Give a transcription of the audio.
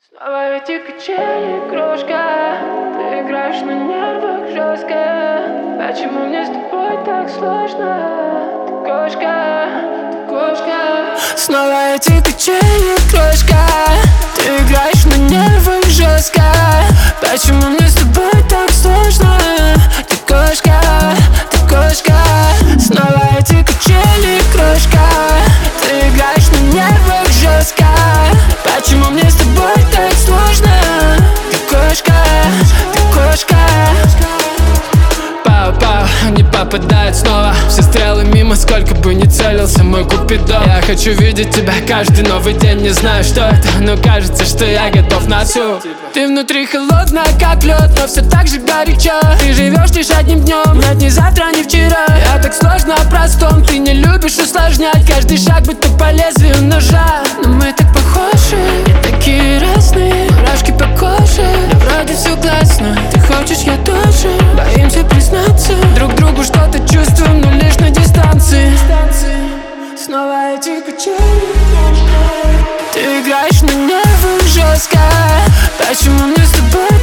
Снова эти качели, крошка. Ты играешь на нервах жестко. Почему мне с тобой так сложно? Ты кошка, ты кошка. Снова эти качели, крошка. Ты играешь на нервах жестко. Почему мне с тобой так сложно? Ты кошка, ты кошка. Снова эти качели, крошка. Ты играешь на нервах жестко. Почему мне с тобой так сложно? Ты кошка, ты кошка. Пау-пау, не попадает снова. Все стрелы мимо, сколько бы ни целился мой купидон. Я хочу видеть тебя каждый новый день. Не знаю, что это, но кажется, что я готов на всю. Ты внутри холодная, как лед, но все так же горячо. Ты живешь лишь одним днем, нет ни завтра, ни вчера. Я так сложно о простом, ты не любишь усложнять. Каждый шаг будто по лезвию ножа. Но мы так похожи и такие разные. Мурашки по коже, да вроде все классно. Ты хочешь, я тоже, боимся признаться. Друг другу что-то чувствуем, но лишь на дистанции. Снова эти качели. Ты играешь на нервах жестко. Почему мне с тобой